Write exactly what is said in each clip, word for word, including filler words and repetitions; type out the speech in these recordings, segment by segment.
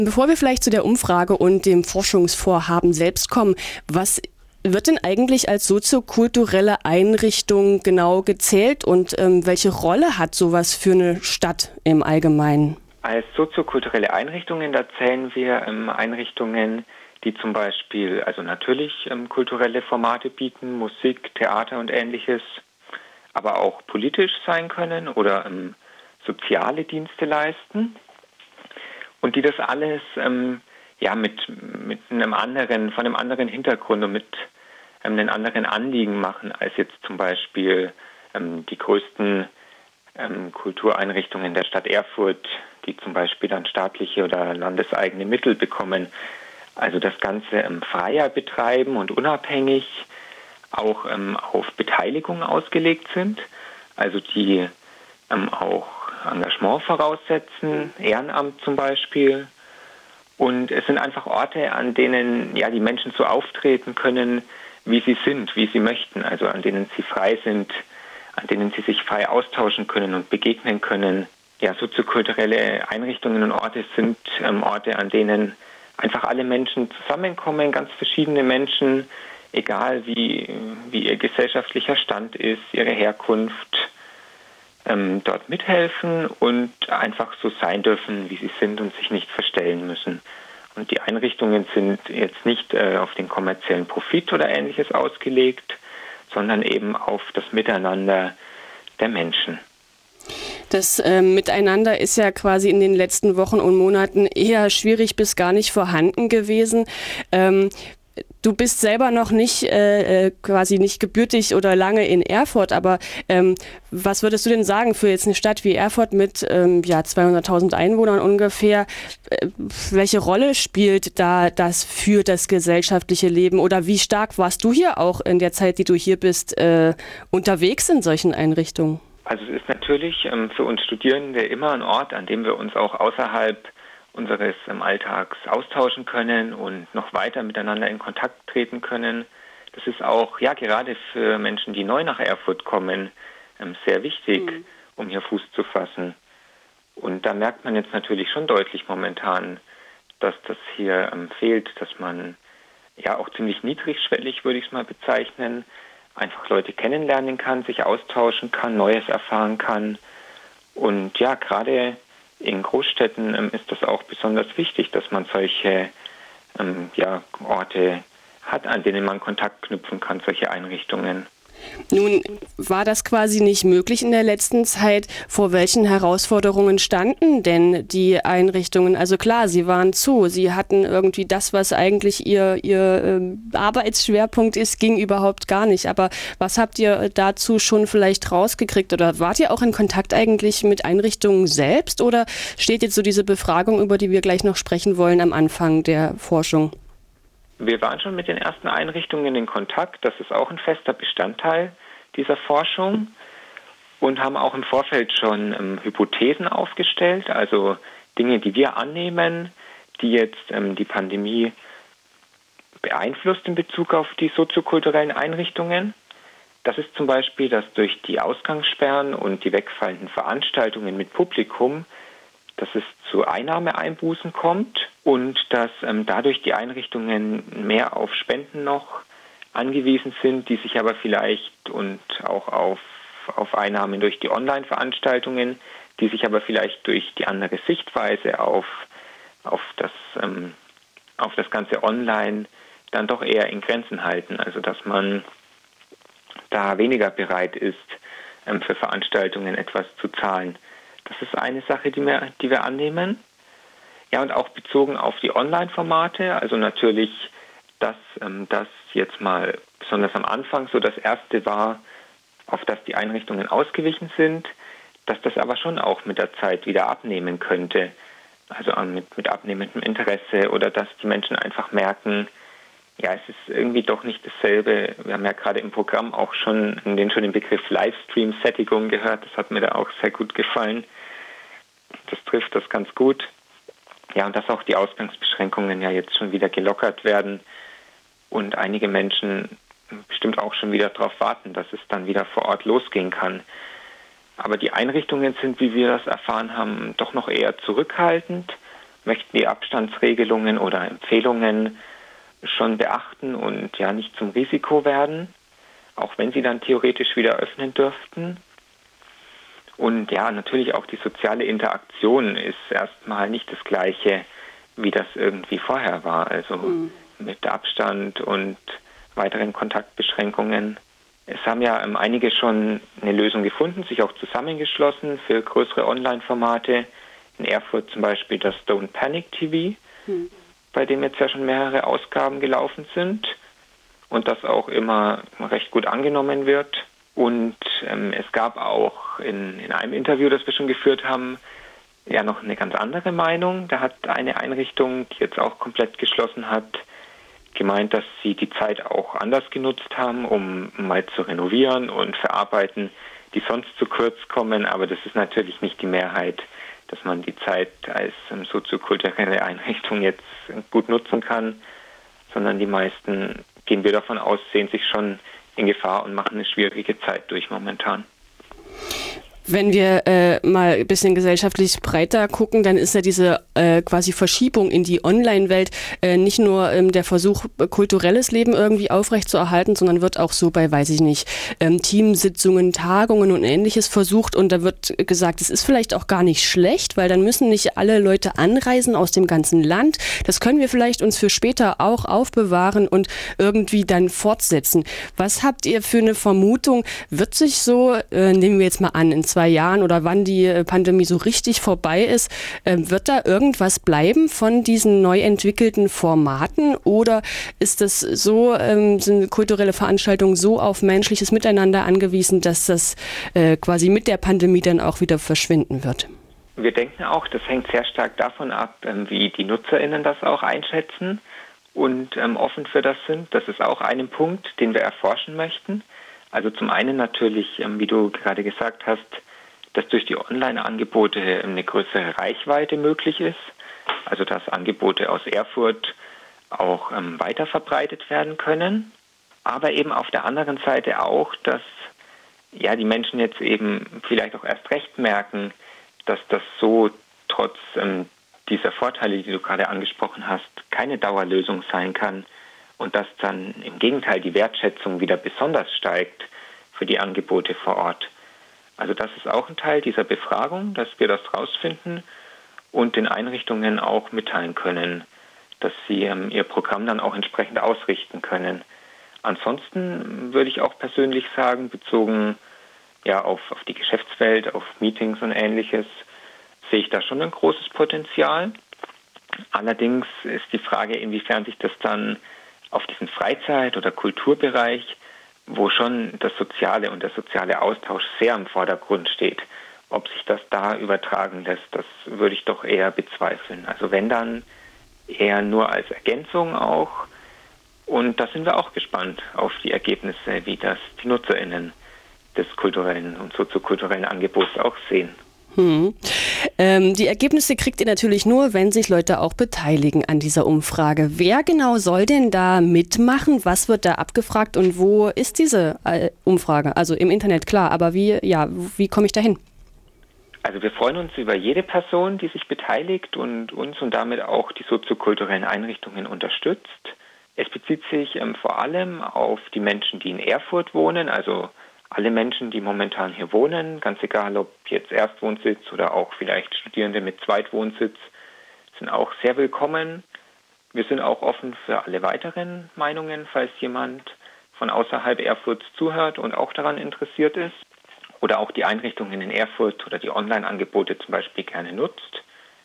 Bevor wir vielleicht zu der Umfrage und dem Forschungsvorhaben selbst kommen, was wird denn eigentlich als soziokulturelle Einrichtung genau gezählt und ähm, welche Rolle hat sowas für eine Stadt im Allgemeinen? Als soziokulturelle Einrichtungen, da zählen wir ähm, Einrichtungen, die zum Beispiel, also natürlich ähm, kulturelle Formate bieten, Musik, Theater und Ähnliches, aber auch politisch sein können oder ähm, soziale Dienste leisten und die das alles ähm, ja mit mit einem anderen, von einem anderen Hintergrund und mit ähm, einem anderen Anliegen machen als jetzt zum Beispiel ähm, die größten ähm, Kultureinrichtungen der Stadt Erfurt, die zum Beispiel dann staatliche oder landeseigene Mittel bekommen. Also das Ganze ähm, freier betreiben und unabhängig auch ähm, auf Beteiligung ausgelegt sind, also die ähm, auch Engagement voraussetzen, Ehrenamt zum Beispiel. Und es sind einfach Orte, an denen ja die Menschen so auftreten können, wie sie sind, wie sie möchten, also an denen sie frei sind, an denen sie sich frei austauschen können und begegnen können. Ja, soziokulturelle Einrichtungen und Orte sind ähm, Orte, an denen einfach alle Menschen zusammenkommen, ganz verschiedene Menschen, egal wie, wie ihr gesellschaftlicher Stand ist, ihre Herkunft, ähm, dort mithelfen und einfach so sein dürfen, wie sie sind und sich nicht verstellen müssen. Und die Einrichtungen sind jetzt nicht äh, auf den kommerziellen Profit oder Ähnliches ausgelegt, sondern eben auf das Miteinander der Menschen. Das äh, Miteinander ist ja quasi in den letzten Wochen und Monaten eher schwierig bis gar nicht vorhanden gewesen. Ähm, du bist selber noch nicht äh, quasi nicht gebürtig oder lange in Erfurt, aber ähm, was würdest du denn sagen für jetzt eine Stadt wie Erfurt mit ähm, ja, zweihunderttausend Einwohnern ungefähr? Äh, welche Rolle spielt da das für das gesellschaftliche Leben oder wie stark warst du hier auch in der Zeit, die du hier bist, äh, unterwegs in solchen Einrichtungen? Also es ist natürlich ähm, für uns Studierende immer ein Ort, an dem wir uns auch außerhalb unseres ähm, Alltags austauschen können und noch weiter miteinander in Kontakt treten können. Das ist auch ja gerade für Menschen, die neu nach Erfurt kommen, ähm, sehr wichtig, mhm. um hier Fuß zu fassen. Und da merkt man jetzt natürlich schon deutlich momentan, dass das hier ähm, fehlt, dass man ja auch ziemlich niedrigschwellig, würde ich es mal bezeichnen, einfach Leute kennenlernen kann, sich austauschen kann, Neues erfahren kann. Und ja, gerade in Großstädten ähm, ist das auch besonders wichtig, dass man solche ähm, ja, Orte hat, an denen man Kontakt knüpfen kann, solche Einrichtungen. Nun war das quasi nicht möglich in der letzten Zeit. Vor welchen Herausforderungen standen denn die Einrichtungen? Also klar, sie waren zu. Sie hatten irgendwie das, was eigentlich ihr, ihr äh, Arbeitsschwerpunkt ist, ging überhaupt gar nicht. Aber was habt ihr dazu schon vielleicht rausgekriegt? Oder wart ihr auch in Kontakt eigentlich mit Einrichtungen selbst? Oder steht jetzt so diese Befragung, über die wir gleich noch sprechen wollen, am Anfang der Forschung? Wir waren schon mit den ersten Einrichtungen in Kontakt. Das ist auch ein fester Bestandteil dieser Forschung und haben auch im Vorfeld schon ähm, Hypothesen aufgestellt, also Dinge, die wir annehmen, die jetzt ähm, die Pandemie beeinflusst in Bezug auf die soziokulturellen Einrichtungen. Das ist zum Beispiel, dass durch die Ausgangssperren und die wegfallenden Veranstaltungen mit Publikum dass es zu Einnahmeeinbußen kommt und dass ähm, dadurch die Einrichtungen mehr auf Spenden noch angewiesen sind, die sich aber vielleicht und auch auf, auf Einnahmen durch die Online-Veranstaltungen, die sich aber vielleicht durch die andere Sichtweise auf, auf, das, ähm, auf das ganze Online dann doch eher in Grenzen halten. Also dass man da weniger bereit ist, ähm, für Veranstaltungen etwas zu zahlen. Das ist eine Sache, die wir, die wir annehmen. Ja, und auch bezogen auf die Online-Formate, also natürlich, dass ähm, das jetzt mal besonders am Anfang so das Erste war, auf das die Einrichtungen ausgewichen sind, dass das aber schon auch mit der Zeit wieder abnehmen könnte. Also mit, mit abnehmendem Interesse oder dass die Menschen einfach merken, ja, es ist irgendwie doch nicht dasselbe. Wir haben ja gerade im Programm auch schon den, schon den Begriff Livestream-Sättigung gehört. Das hat mir da auch sehr gut gefallen. Das trifft das ganz gut. Ja, und dass auch die Ausgangsbeschränkungen ja jetzt schon wieder gelockert werden und einige Menschen bestimmt auch schon wieder darauf warten, dass es dann wieder vor Ort losgehen kann. Aber die Einrichtungen sind, wie wir das erfahren haben, doch noch eher zurückhaltend möchten die Abstandsregelungen oder Empfehlungen schon beachten und ja nicht zum Risiko werden, auch wenn sie dann theoretisch wieder öffnen dürften. Und ja, natürlich auch die soziale Interaktion ist erstmal nicht das Gleiche, wie das irgendwie vorher war. Also mhm. mit Abstand und weiteren Kontaktbeschränkungen. Es haben ja ähm, einige schon eine Lösung gefunden, sich auch zusammengeschlossen für größere Online-Formate. In Erfurt zum Beispiel das Don't Panic T V, mhm. bei dem jetzt ja schon mehrere Ausgaben gelaufen sind und das auch immer recht gut angenommen wird. Und ähm, es gab auch in, in einem Interview, das wir schon geführt haben, ja noch eine ganz andere Meinung. Da hat eine Einrichtung, die jetzt auch komplett geschlossen hat, gemeint, dass sie die Zeit auch anders genutzt haben, um mal zu renovieren und verarbeiten, die sonst zu kurz kommen. Aber das ist natürlich nicht die Mehrheit, dass man die Zeit als ähm, soziokulturelle Einrichtung jetzt gut nutzen kann, sondern die meisten, gehen wir davon aus, sehen sich schon in Gefahr und machen eine schwierige Zeit durch momentan. Wenn wir äh, mal ein bisschen gesellschaftlich breiter gucken, dann ist ja diese äh, quasi Verschiebung in die Online-Welt äh, nicht nur ähm, der Versuch, kulturelles Leben irgendwie aufrechtzuerhalten, sondern wird auch so bei, weiß ich nicht, ähm, Teamsitzungen, Tagungen und Ähnliches versucht. Und da wird gesagt, es ist vielleicht auch gar nicht schlecht, weil dann müssen nicht alle Leute anreisen aus dem ganzen Land. Das können wir vielleicht uns für später auch aufbewahren und irgendwie dann fortsetzen. Was habt ihr für eine Vermutung? Wird sich so, äh, nehmen wir jetzt mal an, in zwei Jahren oder wann die Pandemie so richtig vorbei ist, äh, wird da irgendwas bleiben von diesen neu entwickelten Formaten oder ist das so, ähm, sind kulturelle Veranstaltungen so auf menschliches Miteinander angewiesen, dass das äh, quasi mit der Pandemie dann auch wieder verschwinden wird? Wir denken auch, das hängt sehr stark davon ab, ähm, wie die NutzerInnen das auch einschätzen und ähm, offen für das sind. Das ist auch ein Punkt, den wir erforschen möchten. Also zum einen natürlich, wie du gerade gesagt hast, dass durch die Online-Angebote eine größere Reichweite möglich ist. Also dass Angebote aus Erfurt auch ähm, weiter verbreitet werden können. Aber eben auf der anderen Seite auch, dass ja die Menschen jetzt eben vielleicht auch erst recht merken, dass das so trotz ähm, dieser Vorteile, die du gerade angesprochen hast, keine Dauerlösung sein kann. Und dass dann im Gegenteil die Wertschätzung wieder besonders steigt für die Angebote vor Ort. Also das ist auch ein Teil dieser Befragung, dass wir das rausfinden und den Einrichtungen auch mitteilen können, dass sie ähm, ihr Programm dann auch entsprechend ausrichten können. Ansonsten würde ich auch persönlich sagen, bezogen ja auf, auf die Geschäftswelt, auf Meetings und Ähnliches, sehe ich da schon ein großes Potenzial. Allerdings ist die Frage, inwiefern sich das dann auf diesen Freizeit- oder Kulturbereich, wo schon das Soziale und der soziale Austausch sehr im Vordergrund steht, ob sich das da übertragen lässt, das würde ich doch eher bezweifeln. Also wenn dann eher nur als Ergänzung auch. Und da sind wir auch gespannt auf die Ergebnisse, wie das die NutzerInnen des kulturellen und soziokulturellen Angebots auch sehen. Hm. Ähm, die Ergebnisse kriegt ihr natürlich nur, wenn sich Leute auch beteiligen an dieser Umfrage. Wer genau soll denn da mitmachen? Was wird da abgefragt und wo ist diese äh, Umfrage? Also im Internet, klar, aber wie, ja, wie komme ich da hin? Also wir freuen uns über jede Person, die sich beteiligt und uns und damit auch die soziokulturellen Einrichtungen unterstützt. Es bezieht sich ähm, vor allem auf die Menschen, die in Erfurt wohnen, also alle Menschen, die momentan hier wohnen, ganz egal ob jetzt Erstwohnsitz oder auch vielleicht Studierende mit Zweitwohnsitz, sind auch sehr willkommen. Wir sind auch offen für alle weiteren Meinungen, falls jemand von außerhalb Erfurts zuhört und auch daran interessiert ist oder auch die Einrichtungen in Erfurt oder die Online-Angebote zum Beispiel gerne nutzt.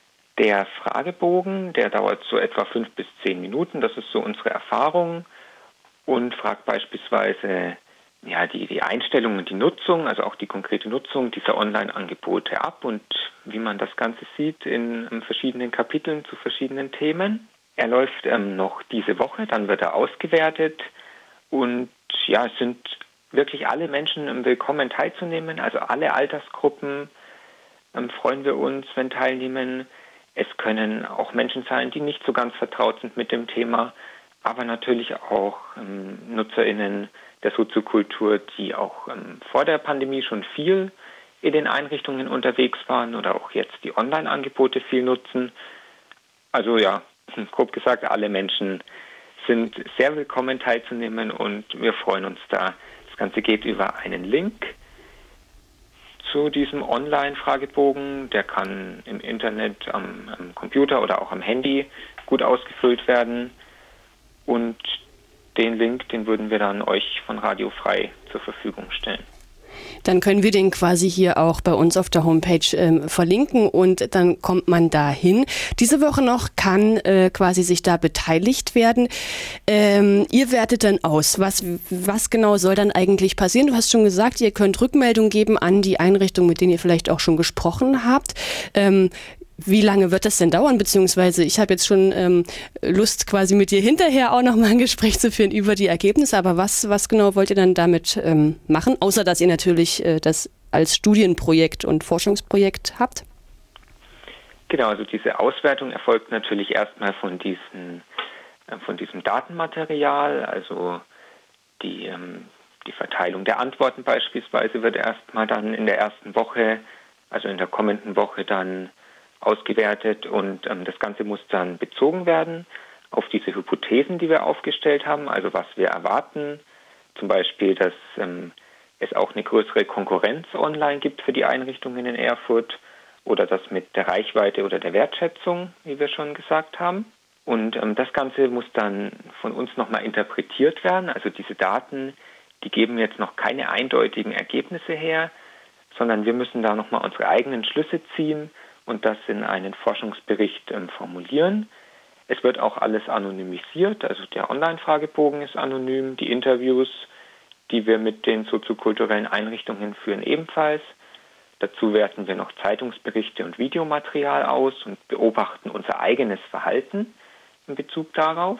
Der Fragebogen, der dauert so etwa fünf bis zehn Minuten, das ist so unsere Erfahrung und fragt beispielsweise ja, die, die Einstellung und die Nutzung, also auch die konkrete Nutzung dieser Online-Angebote ab und wie man das Ganze sieht in, in verschiedenen Kapiteln zu verschiedenen Themen. Er läuft ähm, noch diese Woche, dann wird er ausgewertet und ja, es sind wirklich alle Menschen willkommen teilzunehmen, also alle Altersgruppen ähm, freuen wir uns, wenn teilnehmen. Es können auch Menschen sein, die nicht so ganz vertraut sind mit dem Thema, aber natürlich auch ähm, NutzerInnen der Soziokultur, die auch ähm, vor der Pandemie schon viel in den Einrichtungen unterwegs waren oder auch jetzt die Online-Angebote viel nutzen. Also ja, grob gesagt, alle Menschen sind sehr willkommen teilzunehmen und wir freuen uns da. Das Ganze geht über einen Link zu diesem Online-Fragebogen. Der kann im Internet, am, am Computer oder auch am Handy gut ausgefüllt werden. Und den Link, den würden wir dann euch von Radio Frei zur Verfügung stellen. Dann können wir den quasi hier auch bei uns auf der Homepage ähm, verlinken und dann kommt man da hin. Diese Woche noch kann äh, quasi sich da beteiligt werden. Ähm, ihr wertet dann aus. Was, was genau soll dann eigentlich passieren? Du hast schon gesagt, ihr könnt Rückmeldung geben an die Einrichtungen, mit denen ihr vielleicht auch schon gesprochen habt. Ähm, Wie lange wird das denn dauern? Beziehungsweise ich habe jetzt schon ähm, Lust, quasi mit dir hinterher auch nochmal ein Gespräch zu führen über die Ergebnisse. Aber was, was genau wollt ihr dann damit ähm, machen? Außer, dass ihr natürlich äh, das als Studienprojekt und Forschungsprojekt habt. Genau, also diese Auswertung erfolgt natürlich erstmal von, diesen, äh, von diesem Datenmaterial. Also die, ähm, die Verteilung der Antworten beispielsweise wird erstmal dann in der ersten Woche, also in der kommenden Woche dann ausgewertet und ähm, das Ganze muss dann bezogen werden auf diese Hypothesen, die wir aufgestellt haben, also was wir erwarten, zum Beispiel, dass ähm, es auch eine größere Konkurrenz online gibt für die Einrichtungen in Erfurt oder das mit der Reichweite oder der Wertschätzung, wie wir schon gesagt haben. Und ähm, das Ganze muss dann von uns nochmal interpretiert werden, also diese Daten, die geben jetzt noch keine eindeutigen Ergebnisse her, sondern wir müssen da nochmal unsere eigenen Schlüsse ziehen und das in einen Forschungsbericht ähm, formulieren. Es wird auch alles anonymisiert, also der Online-Fragebogen ist anonym, die Interviews, die wir mit den soziokulturellen Einrichtungen führen, ebenfalls. Dazu werten wir noch Zeitungsberichte und Videomaterial aus und beobachten unser eigenes Verhalten in Bezug darauf.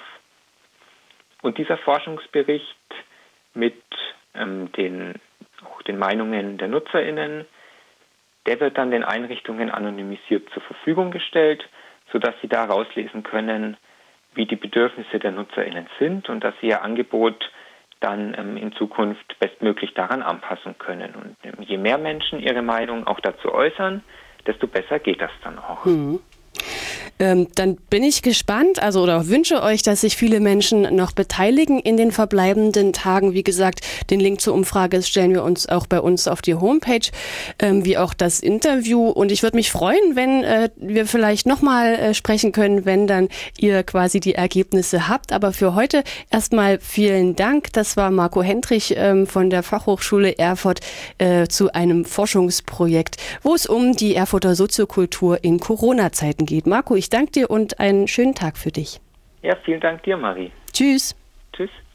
Und dieser Forschungsbericht mit ähm, den, auch den Meinungen der NutzerInnen, der wird dann den Einrichtungen anonymisiert zur Verfügung gestellt, sodass sie da rauslesen können, wie die Bedürfnisse der NutzerInnen sind und dass sie ihr Angebot dann ähm, in Zukunft bestmöglich daran anpassen können. Und ähm, je mehr Menschen ihre Meinung auch dazu äußern, desto besser geht das dann auch. Mhm. Ähm, dann bin ich gespannt, also oder wünsche euch, dass sich viele Menschen noch beteiligen in den verbleibenden Tagen. Wie gesagt, den Link zur Umfrage stellen wir uns auch bei uns auf die Homepage, ähm, wie auch das Interview. Und ich würde mich freuen, wenn äh, wir vielleicht nochmal äh, sprechen können, wenn dann ihr quasi die Ergebnisse habt. Aber für heute erstmal vielen Dank. Das war Marco Hendrich ähm, von der Fachhochschule Erfurt äh, zu einem Forschungsprojekt, wo es um die Erfurter Soziokultur in Corona-Zeiten geht. Marco, ich danke dir und einen schönen Tag für dich. Ja, vielen Dank dir, Marie. Tschüss. Tschüss.